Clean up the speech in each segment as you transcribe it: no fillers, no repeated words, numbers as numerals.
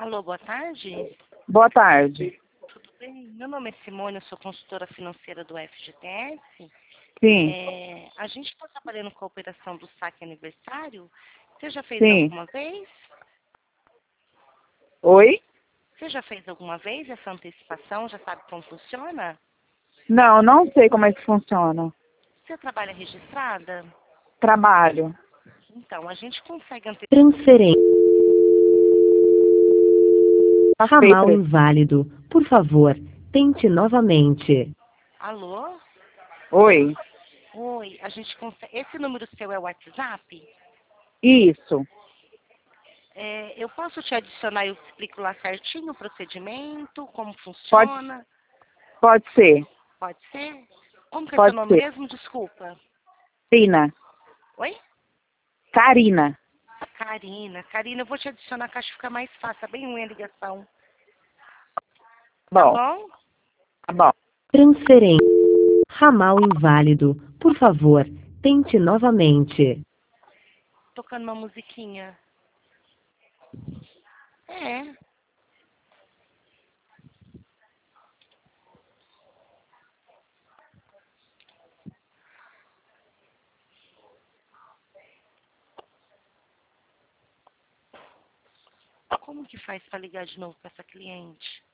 Alô, boa tarde. Boa tarde. Tudo bem? Meu nome é Simone, eu sou consultora financeira do FGTS. Sim, A gente está trabalhando com a operação do saque aniversário. Você já fez sim. alguma vez? Oi? Você já fez alguma vez essa antecipação? Já sabe como funciona? Não sei como é que funciona. Você trabalha registrada? Trabalho. Então, a gente consegue antecipar. Transferência. Tá Ramal feito. inválido. Por favor, tente novamente. Alô? Oi? Oi, a gente consegue. Esse número seu é o WhatsApp? Isso. Eu posso te adicionar e eu explico lá certinho o procedimento, como Pode, funciona? pode ser. Pode ser? Como que é seu Pode nome ser. mesmo? Desculpa. Karina. Oi? Karina. Karina. Karina, eu vou te adicionar que acho que fica mais fácil. Tá bem ruim a ligação. Tá Bom, bom? tá bom. Transferência. Ramal inválido. Por favor, tente novamente. Tocando uma musiquinha. É. Como que faz para ligar de novo para essa cliente?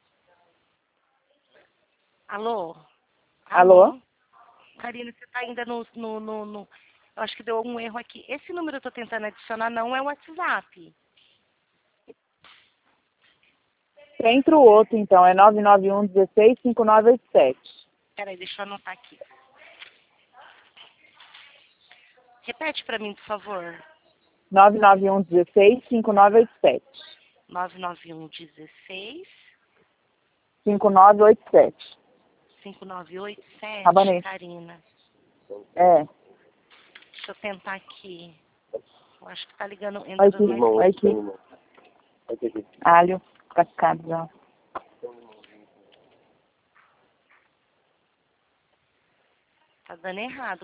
Alô? Alô? Alô? Karina, você tá ainda no. Eu acho que deu algum erro aqui. Esse número eu tô tentando adicionar não é o WhatsApp. Entra o outro, então. É 991-16-5987. Peraí, deixa eu anotar aqui. Repete para mim, por favor. 991-16-5987. 99116 5987. 5987, Rabanês. Karina. É. Deixa eu tentar aqui. Eu acho que tá ligando, Olha entrando aqui. mais. Olha aqui. Alho. Cascado já. Tá dando errado.